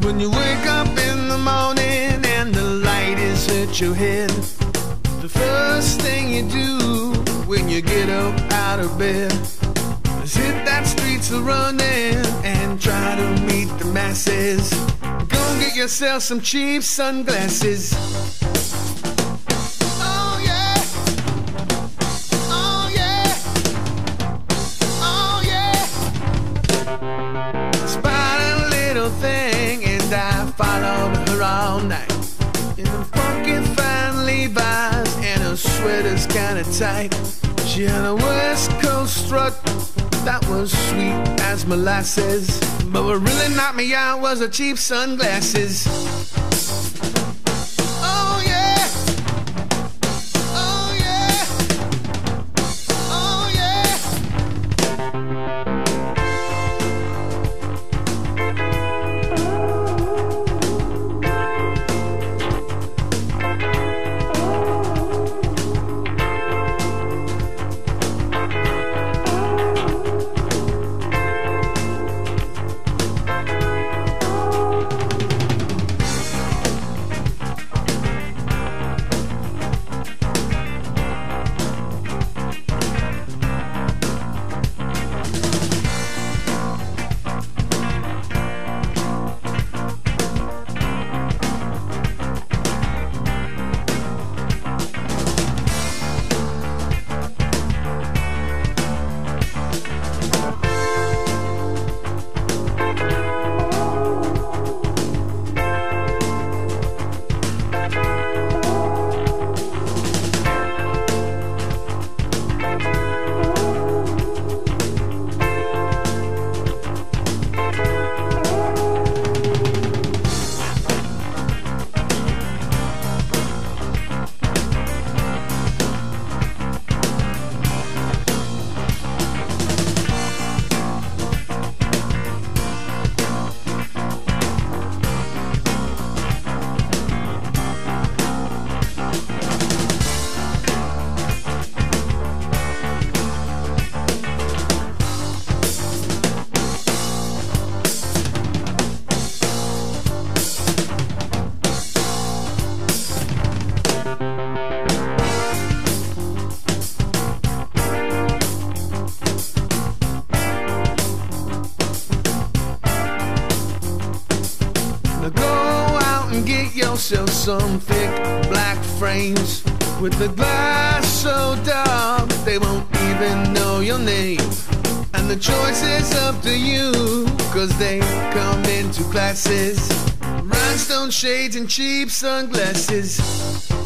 When you wake up in the morning and the light is at your head, the first thing you do when you get up out of bed is hit that streets a running and try to meet the masses. Go get yourself some cheap sunglasses. Oh yeah, oh yeah, oh yeah. Spot a little thing and I followed her all night in a funky fine Levi's and her sweater's kinda tight. She had a West Coast strut that was sweet as molasses, but what really knocked me out was her cheap sunglasses. Oh yeah, oh yeah, oh yeah. Now go out and get yourself some thick black frames with the glass so dark they won't even know your name. And the choice is up to you, cause they come in two classes: rhinestone shades and cheap sunglasses.